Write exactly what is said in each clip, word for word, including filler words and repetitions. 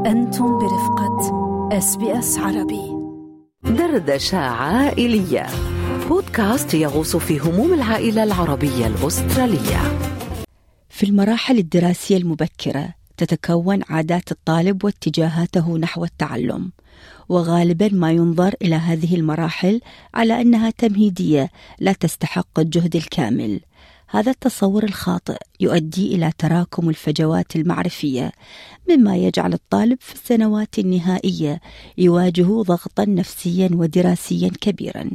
أنتم برفقة إس بي إس عربي. دردشة عائلية، بودكاست يغوص في هموم العائلة العربية الأسترالية. في المراحل الدراسية المبكرة تتكون عادات الطالب واتجاهاته نحو التعلم، وغالبا ما ينظر إلى هذه المراحل على أنها تمهيدية لا تستحق الجهد الكامل. هذا التصور الخاطئ يؤدي إلى تراكم الفجوات المعرفية، مما يجعل الطالب في السنوات النهائية يواجه ضغطا نفسيا ودراسيا كبيرا.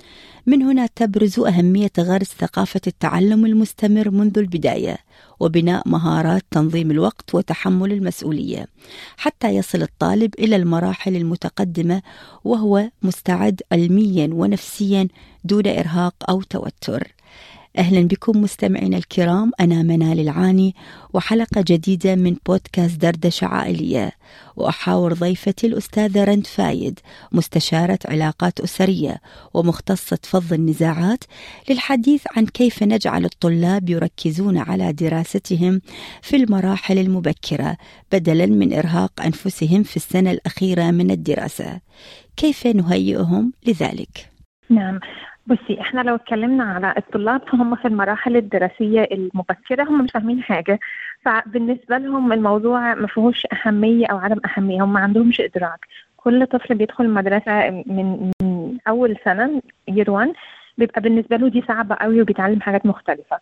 من هنا تبرز أهمية غرس ثقافة التعلم المستمر منذ البداية، وبناء مهارات تنظيم الوقت وتحمل المسؤولية، حتى يصل الطالب إلى المراحل المتقدمة وهو مستعد علميا ونفسيا دون إرهاق أو توتر. أهلا بكم مستمعينا الكرام، أنا منال العاني، وحلقة جديدة من بودكاست دردشة عائلية، وأحاور ضيفتي الأستاذة رند فايد، مستشارة علاقات أسرية ومختصة فض النزاعات، للحديث عن كيف نجعل الطلاب يركزون على دراستهم في المراحل المبكرة بدلا من إرهاق أنفسهم في السنة الأخيرة من الدراسة. كيف نهيئهم لذلك؟ نعم، بصي، احنا لو اتكلمنا على الطلاب فهم في المراحل الدراسية المبكرة هم مش فاهمين حاجة، فبالنسبة لهم الموضوع ما فيهوش أهمية أو عدم أهمية، هم ما عندهمش إدراك. كل طفل بيدخل المدرسة من, من أول سنة يير وان بيبقى بالنسبة له دي صعبة قوي وبيتعلم حاجات مختلفة،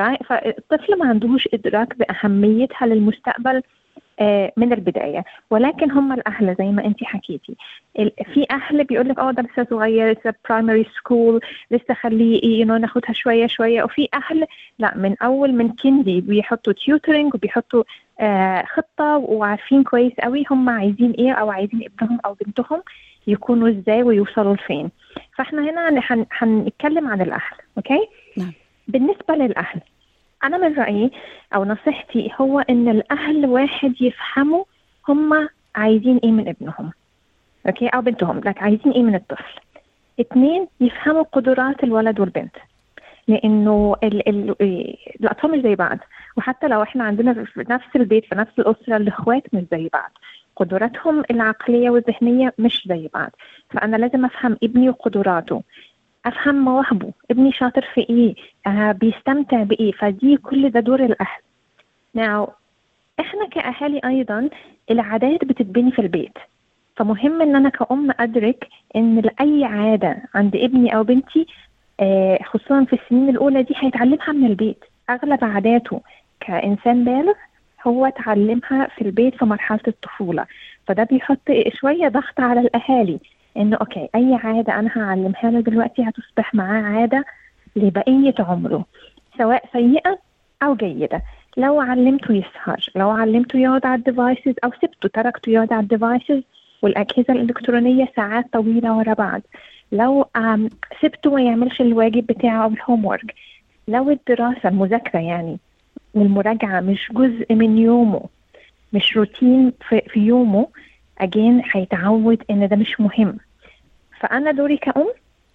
فالطفل ما عندهوش إدراك بأهميتها للمستقبل من البداية. ولكن هم الأهل زي ما أنتي حكيتي، في أهل بيقولك اه ده لسه صغير، لسه برايمري سكول، لسه خليه ينو ناخدها شوية شوية. وفي أهل لا، من أول من كيندي بيحطوا تيوترينج وبيحطوا آه خطة وعارفين كويس قوي هم عايزين إيه أو عايزين ابنهم أو بنتهم يكونوا إزاي ويوصلوا لفين. فإحنا هنا هنتكلم عن الأهل. أوكي؟ نعم. بالنسبة للأهل، أنا من رأيي أو نصيحتي هو إن الأهل واحد يفهموا هم عايزين إيه من ابنهم، أوكي، أو بنتهم، لك عايزين إيه من الطفل. اتنين، يفهموا قدرات الولد والبنت، لأنه ال ال الأطفال مش زي بعض، وحتى لو إحنا عندنا في نفس البيت في نفس الأسرة الإخوات مش زي بعض، قدراتهم العقلية والذهنية مش زي بعض. فأنا لازم أفهم ابني وقدراته، أفهم مواهبه، ابني شاطر في إيه، آه بيستمتع بإيه. فدي كل ده دور الأهل. ناو إحنا كأهالي أيضا العادات بتتبني في البيت، فمهم إن أنا كأم أدرك إن لأي عادة عند ابني أو بنتي آه خصوصا في السنين الأولى دي هيتعلمها من البيت. أغلب عاداته كإنسان بالغ هو تعلمها في البيت في مرحلة الطفولة، فده بيحط شوية ضغط على الأهالي إنه أوكي أي عادة أنا هعلمها له دلوقتي هتصبح معاه عادة لبقية عمره، سواء سيئة أو جيدة. لو علمته يسهر، لو علمته يقعد على الديفايسز أو سبته تركته يقعد على الديفايسز والأجهزة الإلكترونية ساعات طويلة ورا بعض، لو سبته ما يعملش الواجب بتاعه أو الهوم وورك، لو الدراسة المذاكرة يعني والمراجعة مش جزء من يومه، مش روتين في, في يومه، أجين هيتعود إن ده مش مهم. فأنا دوري كأم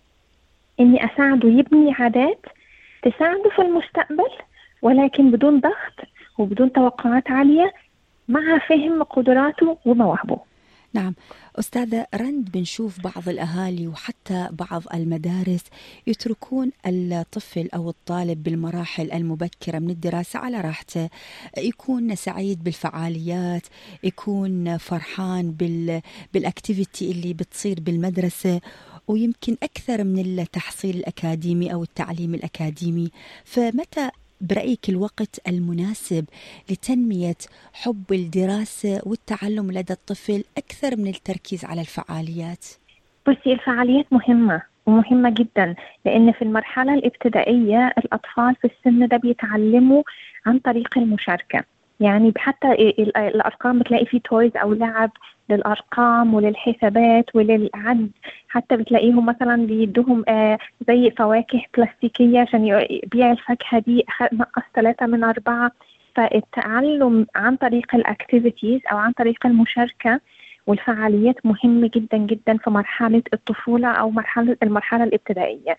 إني أساعده يبني عادات تساعده في المستقبل، ولكن بدون ضغط وبدون توقعات عالية، مع فهم قدراته ومواهبه. نعم أستاذة رند، بنشوف بعض الأهالي وحتى بعض المدارس يتركون الطفل أو الطالب بالمراحل المبكرة من الدراسة على راحته، يكون سعيد بالفعاليات، يكون فرحان بال بالأكتيفيتي اللي بتصير بالمدرسة، ويمكن أكثر من التحصيل الأكاديمي أو التعليم الأكاديمي. فمتى برأيك الوقت المناسب لتنمية حب الدراسة والتعلم لدى الطفل أكثر من التركيز على الفعاليات؟ بصي، الفعاليات مهمة ومهمة جدا، لأن في المرحلة الابتدائية الأطفال في السن ده بيتعلموا عن طريق المشاركة. يعني حتى الأرقام بتلاقي فيه تويز أو لعب للأرقام وللحسابات وللعد، حتى بتلاقيهم مثلا بيدوهم آه زي فواكه بلاستيكية عشان يبيع الفاكهة دي نقص ثلاثة من أربعة. فالتعلم عن طريق الأكتيفيتيز أو عن طريق المشاركة والفعاليات مهم جدا جدا في مرحلة الطفولة أو مرحلة المرحلة الابتدائية.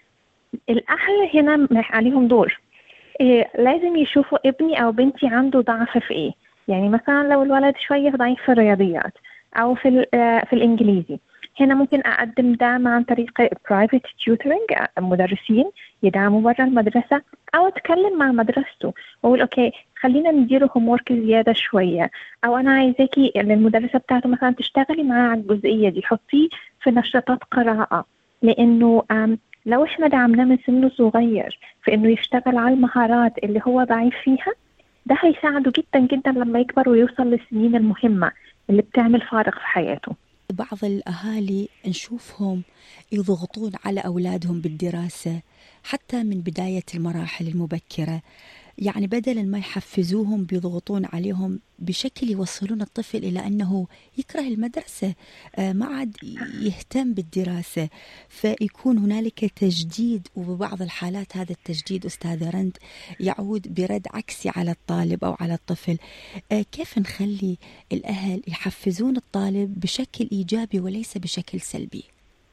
الأهل هنا عليهم دور، إيه لازم يشوفوا ابني أو بنتي عنده ضعف في إيه. يعني مثلا لو الولد شوية ضعيف في الرياضيات أو في في الإنجليزي، هنا ممكن أقدم دعم عن طريق private tutoring، مدرسين يدعموا برا المدرسة، أو أتكلم مع مدرسته وأقول أوكي خلينا نديره homework زيادة شوية، أو أنا عايزاكي المدرسة بتاعته مثلا تشتغلي معاه على الجزئية دي، حطيه في نشاطات قراءة، لأنه لو إحنا دعمناه من سنه صغير في إنه يشتغل على المهارات اللي هو ضعيف فيها، ده هيساعده جدا جدا لما يكبر ويوصل للسنين المهمة اللي بتعمل فارق في حياته. بعض الأهالي نشوفهم يضغطون على أولادهم بالدراسة حتى من بداية المراحل المبكرة، يعني بدلا ما يحفزوهم بيضغطون عليهم بشكل يوصلون الطفل إلى أنه يكره المدرسة، ما عاد يهتم بالدراسة، فيكون هنالك تجديد، وببعض الحالات هذا التجديد أستاذة رند يعود برد عكسي على الطالب أو على الطفل. كيف نخلي الأهل يحفزون الطالب بشكل إيجابي وليس بشكل سلبي؟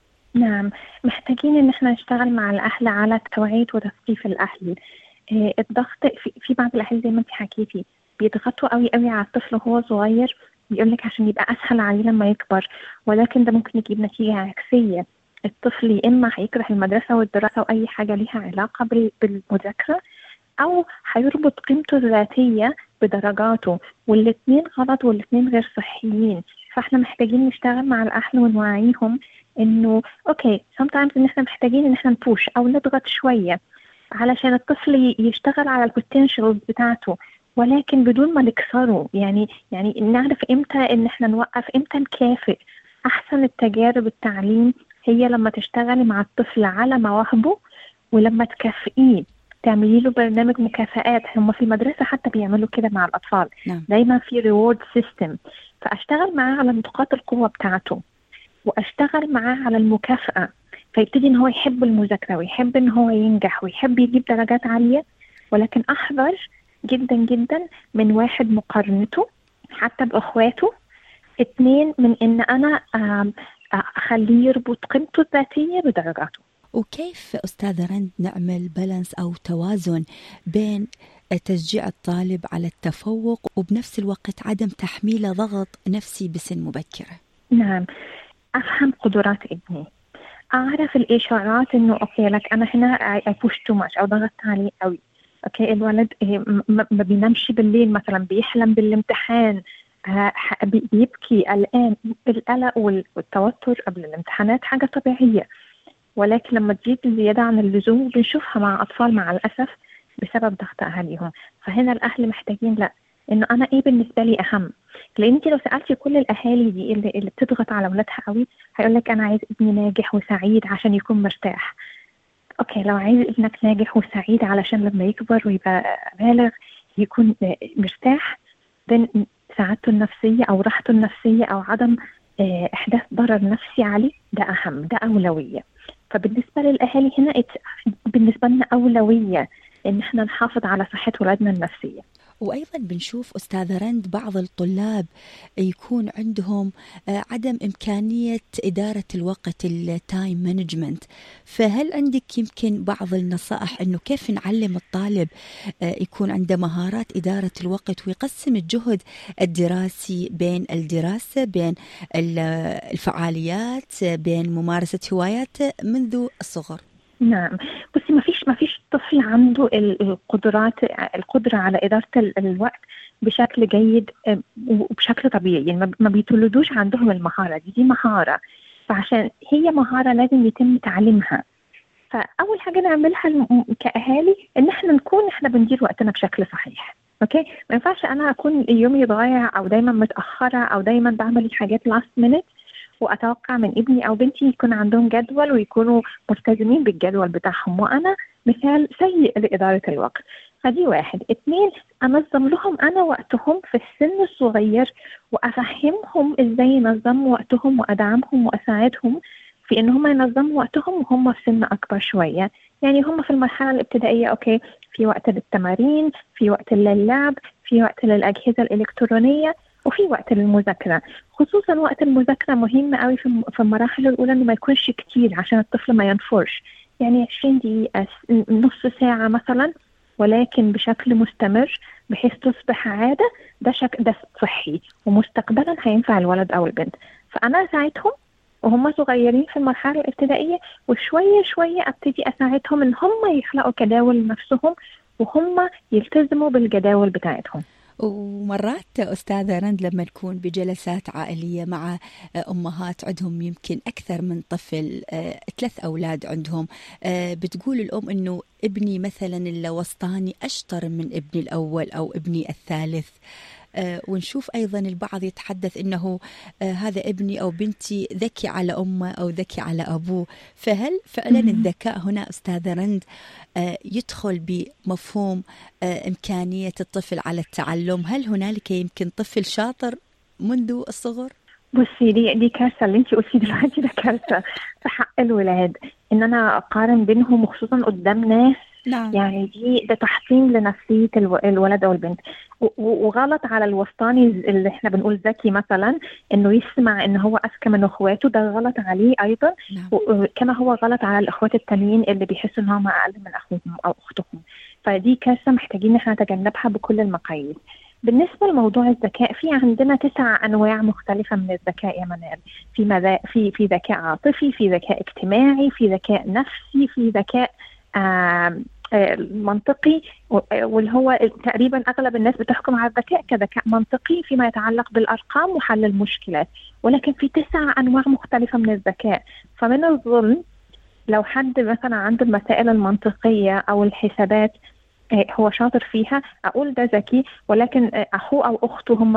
نعم، محتاجين إن احنا نشتغل مع الأهل على توعية وتثقيف الأهل. الضغط في, في بعض الأهل زي ما انت حكيتي بيضغطوا قوي قوي على الطفل وهو صغير، بيقولك عشان يبقى أسهل عليه لما يكبر، ولكن ده ممكن يجيب نتيجة عكسية. الطفل يا إما هيكره المدرسة والدراسة وأي حاجة ليها علاقة بالمذاكرة، أو هيربط قيمته الذاتية بدرجاته، والاتنين غلط والاتنين غير صحيين. فاحنا محتاجين نشتغل مع الأهل ونوعيهم إنه أوكي sometimes إن احنا محتاجين إن احنا نبوش أو نضغط شوية علشان الطفل يشتغل على البوتنشال بتاعته، ولكن بدون ما نكسره. يعني يعني نعرف امتى ان احنا نوقف، امتى نكافئ. احسن التجارب التعليم هي لما تشتغلي مع الطفل على مواهبه، ولما تكافئيه تعملي له برنامج مكافآت. هم في المدرسة حتى بيعملوا كده مع الأطفال، نعم. دايما في ريورد سيستم، فأشتغل معاه على نقاط القوة بتاعته وأشتغل معاه على المكافأة، فيبتدي ان هو يحب المذاكرة ويحب ان هو ينجح ويحب يجيب درجات عالية. ولكن احذر جدا جدا من واحد مقارنته حتى باخواته، اتنين من ان انا اخليه يربط قيمته الذاتية بدرجاته. وكيف أستاذة رند نعمل بالانس أو توازن بين تشجيع الطالب على التفوق وبنفس الوقت عدم تحميله ضغط نفسي بسن مبكرة؟ نعم، أفهم قدرات ابني، أعرف الإشارات إنه أوكي لك أنا هنا I push too much أو ضغطت عليه قوي. أوكي الولد ما بينامش بالليل مثلا، بيحلم بالامتحان، بيبكي قلقان. القلق والتوتر قبل الامتحانات حاجة طبيعية، ولكن لما تزيد زيادة عن اللزوم بنشوفها مع أطفال مع الأسف بسبب ضغط أهاليهم. فهنا الأهل محتاجين لا إنه أنا إيه بالنسبة لي أهم، لأن أنت لو سألتي كل الأهالي دي اللي, اللي بتضغط على أولادها قوي هيقولك أنا عايز ابني ناجح وسعيد عشان يكون مرتاح. أوكي لو عايز ابنك ناجح وسعيد علشان لما يكبر ويبقى بالغ يكون مرتاح، بين سعادته النفسية أو راحته النفسية أو عدم إحداث ضرر نفسي عليه، ده أهم، ده أولوية. فبالنسبة للأهالي هنا بالنسبة لنا أولوية إن احنا نحافظ على صحة ولادنا النفسية. وأيضا بنشوف أستاذة رند بعض الطلاب يكون عندهم عدم إمكانية إدارة الوقت، التايم مانجمنت، فهل عندك يمكن بعض النصائح أنه كيف نعلم الطالب يكون عنده مهارات إدارة الوقت ويقسم الجهد الدراسي بين الدراسة، بين الفعاليات، بين ممارسة هواياته منذ الصغر؟ نعم، بصي ما فيش ما فيش طفل عنده القدرات القدرة على إدارة الوقت بشكل جيد وبشكل طبيعي، يعني ما بيتولدوش عندهم المهارة دي دي مهارة، فعشان هي مهارة لازم يتم تعليمها. فأول حاجة نعملها كأهالي إن إحنا نكون إحنا بندير وقتنا بشكل صحيح. أوكي، ما ينفعش أنا أكون يومي ضايع أو دايما متأخرة أو دائما بعمل الحاجات last minute وأتوقع من ابني أو بنتي يكون عندهم جدول ويكونوا ملتزمين بالجدول بتاعهم، وأنا مثال سيء لإدارة الوقت. فدي واحد. اتنين، أنظم لهم أنا وقتهم في السن الصغير وأفهمهم إزاي ينظموا وقتهم وأدعمهم وأساعدهم في إن هم ينظموا وقتهم وهم في سن أكبر شوية. يعني هم في المرحلة الابتدائية أوكي في وقت للتمارين، في وقت للعب، في وقت للأجهزة الإلكترونية، وفي وقت للمذاكرة. خصوصا وقت المذاكرة مهم قوي في المراحل الأولى إنه ما يكونش كتير عشان الطفل ما ينفرش. يعني عشرين دقيقة، نص ساعة مثلا ولكن بشكل مستمر بحيث تصبح عادة، ده شك ده صحي ومستقبلا هينفع الولد أو البنت. فأنا أساعدهم وهم صغيرين في المرحلة الابتدائية، وشوية شوية أبتدي أساعدهم إن هم يخلقوا جداول لنفسهم وهم يلتزموا بالجداول بتاعتهم. ومرات أستاذة رند لما نكون بجلسات عائلية مع أمهات عندهم يمكن أكثر من طفل، ثلاث أولاد عندهم، بتقول الأم إنه ابني مثلا الوسطاني أشطر من ابني الأول أو ابني الثالث، ونشوف أيضا البعض يتحدث إنه هذا ابني أو بنتي ذكي على أمه أو ذكي على أبوه. فهل فعلا الذكاء هنا أستاذة رند يدخل بمفهوم إمكانية الطفل على التعلم؟ هل هنالك يمكن طفل شاطر منذ الصغر؟ بصي، دي دي كارثة اللي انتي قلتي دلوقتي، ده كارثة في حق الولاد ان انا اقارن بينهم، وخصوصا قدام ناس. نعم. يعني دي ده تحطيم لنفسية الولد او البنت، وغلط على الوسطاني اللي احنا بنقول ذكي مثلا انه يسمع ان هو اذكى من اخواته، ده غلط عليه ايضا. نعم. وكما هو غلط على الاخوات التانيين اللي بيحسوا ان هم اقل من اخوهم او اختهم. فدي كارثة محتاجين احنا نتجنبها بكل المقاييس. بالنسبة لموضوع الذكاء، في عندنا تسع أنواع مختلفة من الذكاء يا منال. في مذا... في في ذكاء عاطفي، في ذكاء اجتماعي، في ذكاء نفسي، في ذكاء آه آه منطقي، واللي هو تقريبا أغلب الناس بتحكم على الذكاء كذكاء منطقي فيما يتعلق بالأرقام وحل المشكلات، ولكن في تسع أنواع مختلفة من الذكاء. فمن الظلم لو حد مثلا عنده المسائل المنطقية أو الحسابات هو شاطر فيها، أقول ده ذكي، ولكن أخوه أو أخته هم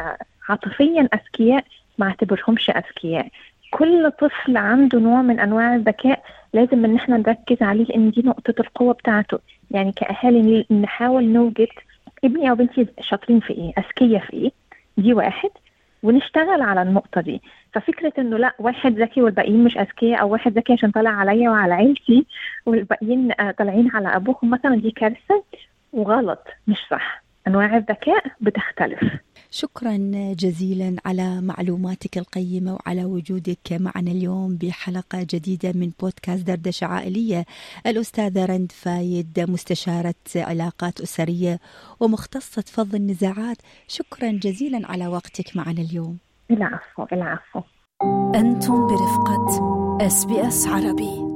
عاطفيا أذكياء، ما اعتبرهمش أذكياء. كل طفل عنده نوع من أنواع الذكاء لازم إن احنا نركز عليه، لأن دي نقطة القوة بتاعته. يعني كأهالي نحاول نوجد ابني أو بنتي شاطرين في إيه، أذكياء في إيه، دي واحد، ونشتغل على النقطة دي. ففكرة إنه لا واحد ذكي والباقيين مش أذكياء، أو واحد ذكي عشان طالع عليا وعلى عيلتي والباقيين طالعين على أبوهم مثلا، دي كارثة وغلط، مش صح. أنواع الذكاء بتختلف. شكرا جزيلا على معلوماتك القيمة وعلى وجودك معنا اليوم بحلقة جديدة من بودكاست دردشة عائلية. الأستاذة رند فايد، مستشارة علاقات أسرية ومختصة فض النزاعات، شكرا جزيلا على وقتك معنا اليوم. العفو العفو. أنتم برفقة إس بي إس عربي.